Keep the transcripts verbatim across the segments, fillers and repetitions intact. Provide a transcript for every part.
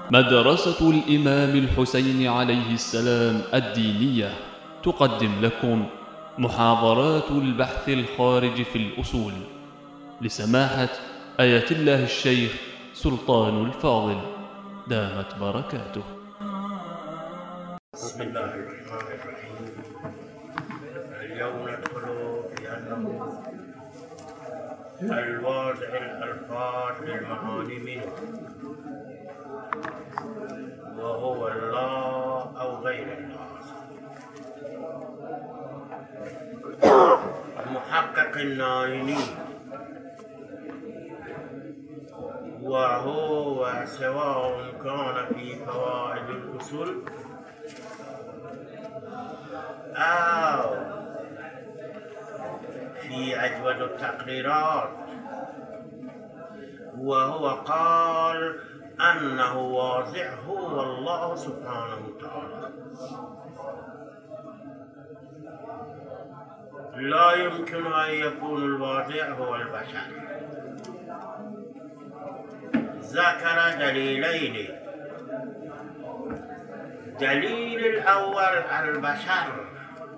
مدرسة الإمام الحسين عليه السلام الدينية تقدم لكم محاضرات البحث الخارج في الأصول لسماحة آية الله الشيخ سلطان الفاضل دامت بركاته. بسم الله الرحمن الرحيم. اليوم ندخل في أنه الواضع الألفاظ للمعاني منه وهو الله أو غير الله. محقق النايني وهو سواء كان في فوائد الأصول أو في أجود التقريرات، وهو قال أنه واضع هو الله سبحانه وتعالى، لا يمكن أن يكون الواضع هو البشر. ذكر دليلين: دليل الأول البشر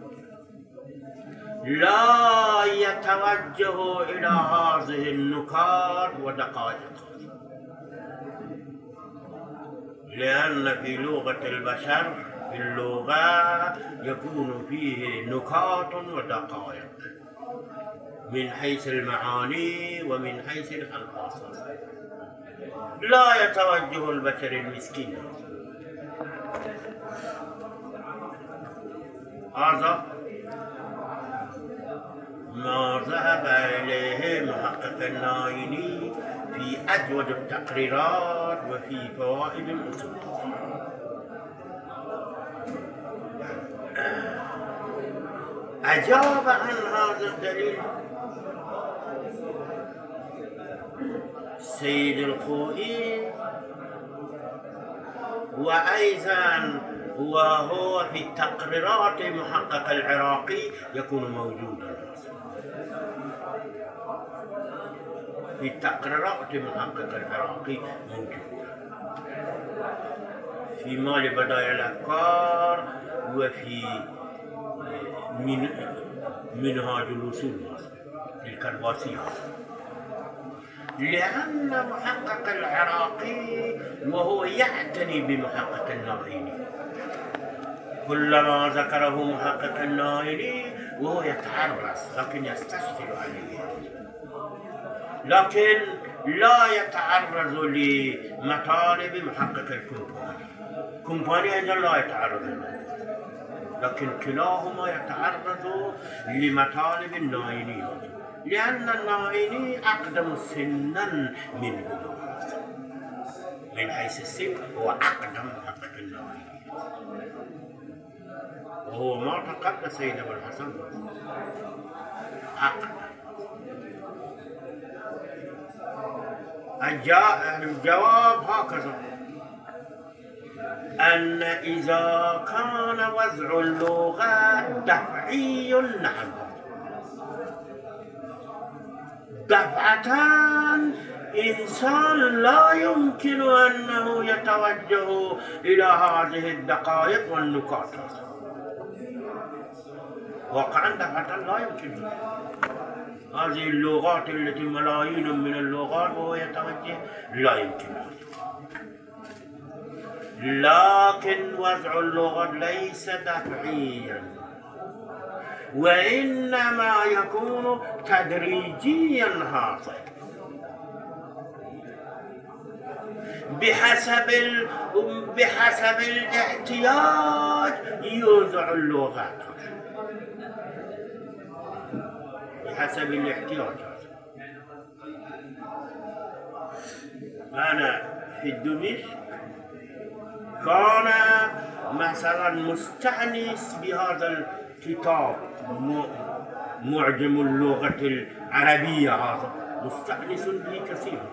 لا يتوجه إلى هذه النكات ودقائقها، لأن في لغة البشر في اللغة يكون فيه نكات ودقائق من حيث المعاني ومن حيث الألفاظ. لا يتوجه البشر المسكين. هذا ما ذهب إليه محقق النايني في أجود التقريرات وفي فوائد الأصول. أجاب عن هذا الدليل سيد الخوئي، وأيضا وهو في تقريرات محقق العراقي يكون موجودا. في تقريرات محقق العراقي موجود في مال بداية الأفكار وفي من منهاج الوصول للكرباسية، لأن محقق العراقي وهو يعتني بمحقق النايني، كلما ذكره محقق النايني وهو يتعرس لكن يستشكل عليه، لكن لا يتعرض لمطالب محقق الكومباني. كومباني أيضا لا يتعرض له، لكن كلاهما يتعرض لمطالب النايني، لأن النايني أقدم سنا منه، من حيث السن هو أقدم محقق النايني، وهو مات قبل سيد أبو الحسن أقدم. الجواب هكذا: أن إذا كان وضع اللغة دفعي، نعم، دفعة إنسان لا يمكن أنه يتوجه إلى هذه الدقائق والنكات، واقعا دفعة لا يمكن. هذه اللغات التي ملايين من اللغات وهو يتوجه لا يمكن. لكن وضع اللغة ليس دفعيا، وإنما يكون تدريجيا، هذا بحسب ال... بحسب الاحتياج يوضع اللغات، بحسب الاحتياج. أنا في دمشق كان مثلا مستأنس بهذا الكتاب معجم اللغة العربية، هذا مستأنس به كثيرا،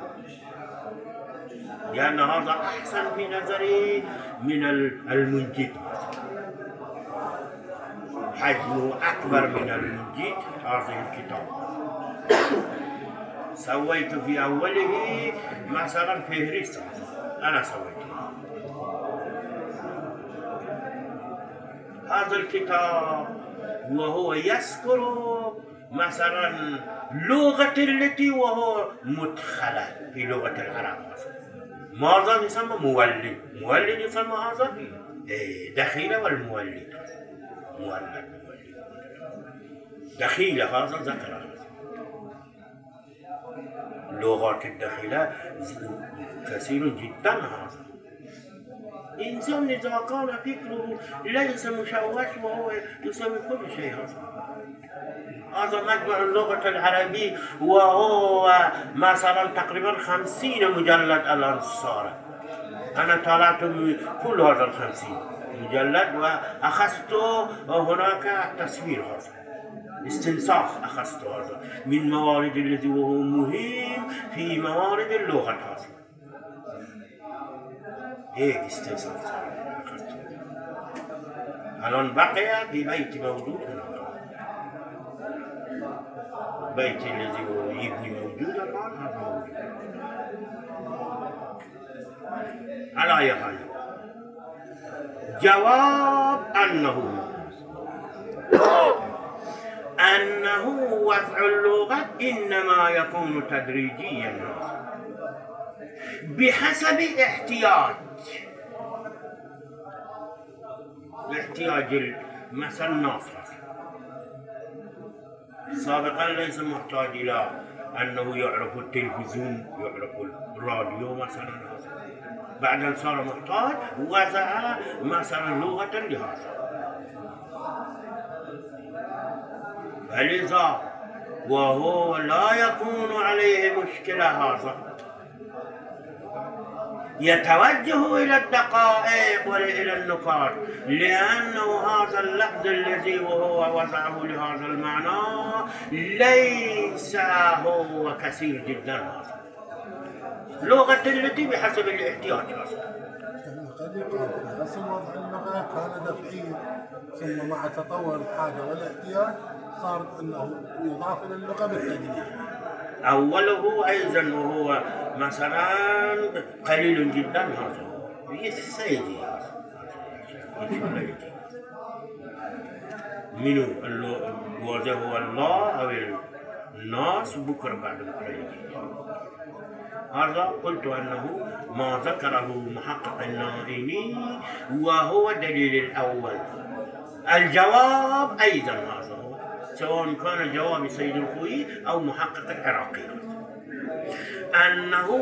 لأن هذا أحسن في نظري من المنجد، حجمه أكبر من المنجد هذه الكتاب. سويت في أوله مثلا فهرست أنا سويته. هذا الكتاب وهو يذكر مثلا لغة التي وهو مدخلة في لغة العرب. ماذا يسمى مولد؟ مولد يسمى هذا دخيلة والمولد مولد مولد دخيلة هذا ذكر لغات الدخيلة كثير جدا. هذا إنسان إذا كان فكره ليس مشوش وهو يسمي كل شيء. هذا مجمع اللغة العربية وهو مثلا تقريبا خمسين مجلد الآن صار. أنا طلعت كل هذا الخمسين مجلد وأخذت هناك تصوير هذا استنساخ أخذت هذا من موارد الذي وهو مهم في موارد اللغة هذا. هيك استنساخ أخذته. الآن بقي في بيت موجود هناك. بيت الذي هو يبني موجود الآن هذا موجود. على أي حال جواب أنه أنه وضع اللغة إنما يكون تدريجيا بحسب احتياج احتياج مثلا الناس. سابقا ليس محتاج إلى أنه يعرف التلفزيون يعرف الراديو مثلا. بعد صار محتاج وضع مثلا لغة لهذا. فلذا وهو لا يكون عليه مشكلة هذا يتوجه إلى الدقائق وإلى النقاط لأنه هذا اللفظ الذي وهو وضعه لهذا المعنى ليس هو كثير جدا. هذا لغة التي بحسب الاحتياج. قد يقال أصل وضع اللغة كان دفعيا ثم مع تطور الحاجة والاحتياج صار أنه يضاف إلى اللغة بالتدريج. أوله أيضا وهو مثلا قليل جدا. هذا يسيدي منو الوضع هو الله أو الناس بكرة بعد بكرة. هذا قلت أنه ما ذكره محقق النائمي وهو الدليل الأول. الجواب أيضا هذا هو سواء كان جواب سيد الخوئي أو محقق العراقي أنه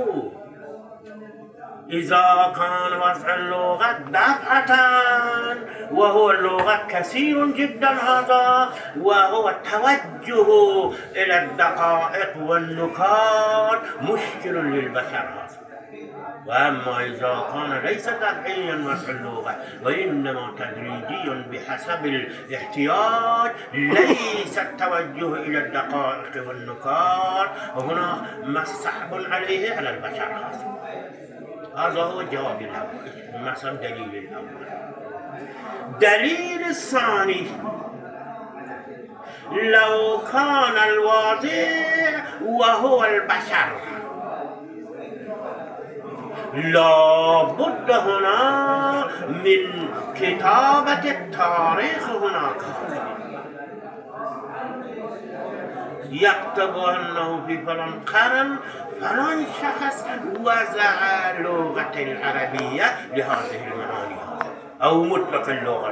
إذا كان وضع اللغة دفعة وهو اللغة كثير جدا هذا وهو التوجه إلى الدقائق والنكات مشكل للبشر هذا. وأما إذا كان ليس دفعيا وضع اللغة وإنما تدريجي بحسب الاحتياج ليس التوجه إلى الدقائق والنكات وهنا مسحب عليه على البشر هذا. هذا هو الجواب الأول مثلا دليل الأول. دليل الثاني لو كان الواضع وهو البشر لا بد هنا من كتابة التاريخ. هناك يكتب أنه في فلان قرن فلان شخص وضع اللغة العربية لهذه المعاني أو مطلق اللغة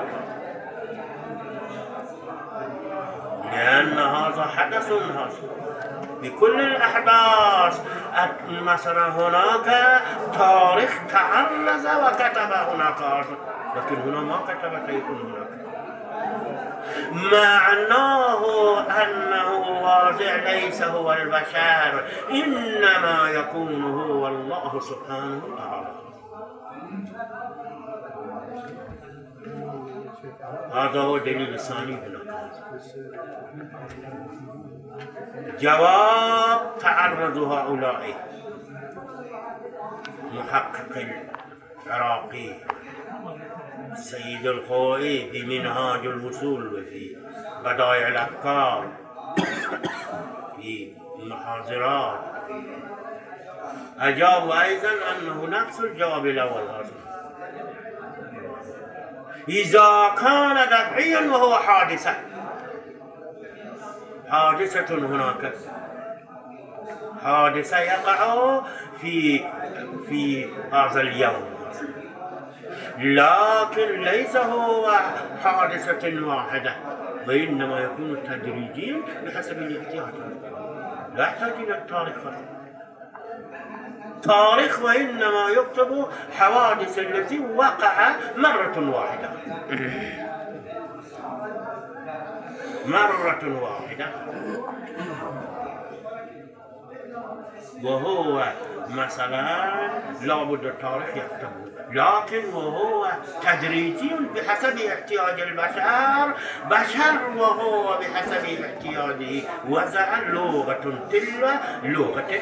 لأن هذا حدث هذا بكل الأحداث. مثلا هناك تاريخ تعرض وكتب هناك لكن هنا ما كتب شيء هناك معناه أنه واضع ليس هو البشر إنما يكون هو الله سبحانه وتعالى. هذا هو دليل الثاني هناك. جواب تعرض هؤلاء محقق العراقي سيد الخوئي في منهاج الوصول وفي بدائع الأفكار في محاضرات أجاب أيضا أنه نفس الجواب الأول هذا. إذا كان دفعيا وهو حادثة حادثة هناك حادثة يقع في في هذا اليوم، لكن ليس هو حادثة واحدة، وإنما يكون تدريجيا بحسب الاحتياج. لا يحتاج إلى التاريخ فقط. تاريخ وإنما يكتب حوادث التي وقع مرة واحدة مرة واحدة، وهو مثلا لابد التاريخ يكتبه، لكن وهو تدريجي بحسب احتياج البشر بشر وهو بحسب احتياجه وضع لغة تلو لغة.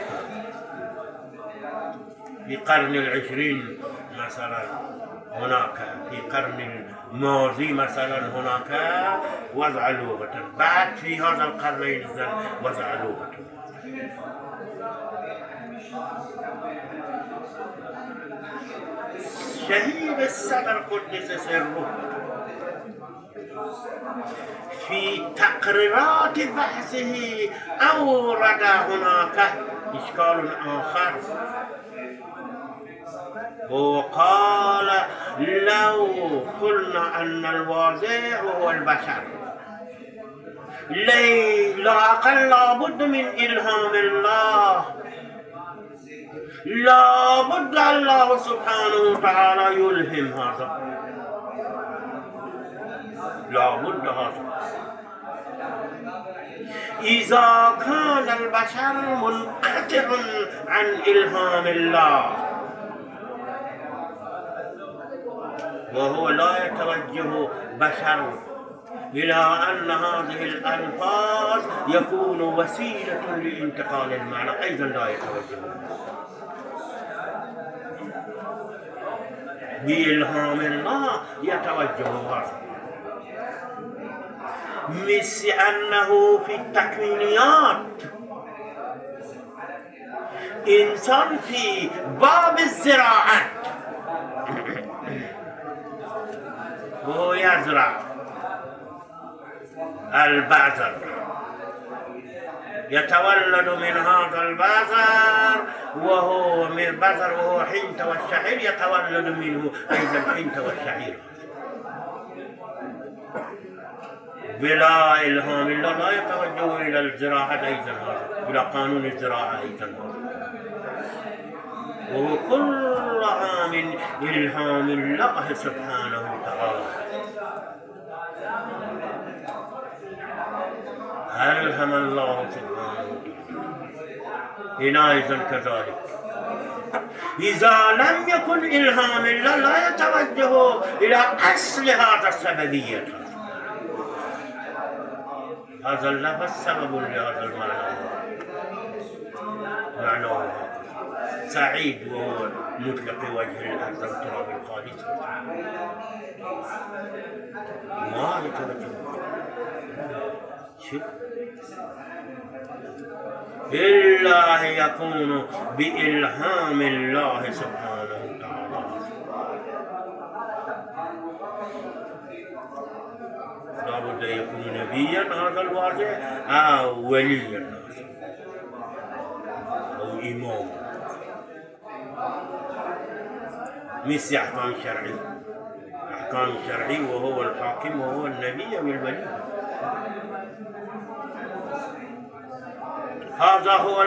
في قرن العشرين مثلا هناك، في قرن الماضي مثلا هناك وضع لغة، بعد في هذا القرن وضع لغة. شهيد الصدر قدس سره في تقريرات بحثه أورد هناك إشكال آخر، وقال لو قلنا أن الواضع هو البشر لا أقل لابد من إلهام الله، لابد الله سبحانه وتعالى يلهم هذا، لابد هذا. إذا كان البشر منقطع عن إلهام الله وهو لا يتوجه بشر إلى أن هذه الألفاظ يكون وسيلة لانتقال المعنى، أيضا لا يتوجه بإلهام الله، يتوجه هذا. مثل أنه في التكوينيات إنسان في باب الزراعة وهو يزرع البذر، يتولد من هذا البذر وهو من البذر وهو حنت والشعير، يتولد منه أيضا الحنت والشعير بلا إلهام الله، لا يتوجه إلى الزراعة أيضا هذا، إلى قانون الزراعة أيضا هذا، وهو كل عام إلهام الله سبحانه وتعالى. ألهم الله سبحانه وتعالى. هنا أيضا كذلك، إذا لم يكن إلهام الله لا يتوجه إلى أصل هذا السببية. هذا اللفظ سبب لهذا المعنى، معناه سعيد وهو مطلق وجه الأرض والتراب الخالص، ما يتوجه إلا يكون بإلهام الله سبحانه وتعالى. لابد أن يكون نبيا هذا الواضع أو وليا أو إمام، مثل أحكام الشرعي، أحكام الشرعي وهو الحاكم وهو النبي والولي. هذا هو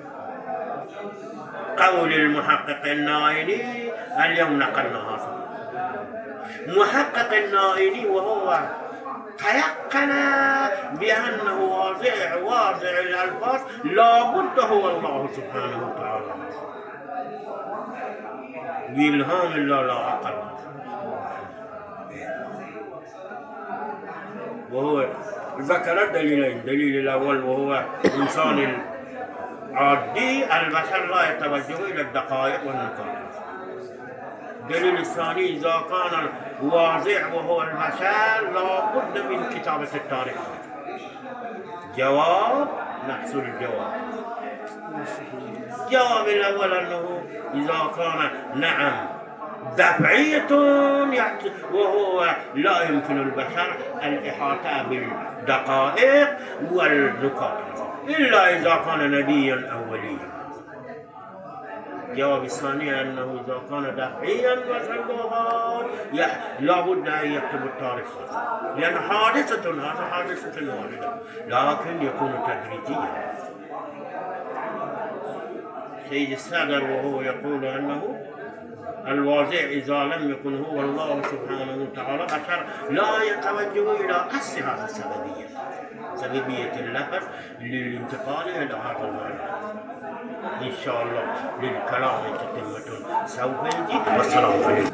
قول المحقق النائلي، اليوم نقلنا هذا. محقق النائلي وهو تيقن بأنه واضع واضع الألفاظ لابد هو الله سبحانه وتعالى بإلهام الله لا أقل، وهو ذكر الدليلين، الدليل الأول وهو إنسان عادي البشر لا يتوجه إلى الدقائق والنقاط. الدليل الثاني إذا كان الواضع وهو البشر لابد من كتابة التاريخ. جواب نحصل الجواب. جواب الأول أنه إذا كان نعم دفعية وهو لا يمكن البشر الإحاطة بالدقائق والنقاط إلا إذا كان نبيا أو وليا. الجواب الثاني أنه إذا كان دفعيا وسلوها لا بد أن يكتب التاريخ لأن حادثة هذا حادثة واحدة لكن يكون تدريجيا. سيد السادر وهو يقول أنه الواضع إذا لم يكن هو الله سبحانه وتعالى بشر لا يتوجه إلى أصل هذه السببية سببية اللفظ للانتقال إلى هذا المعنى. إن شاء الله للكلام تتمة سوف يجي. والسلام عليكم.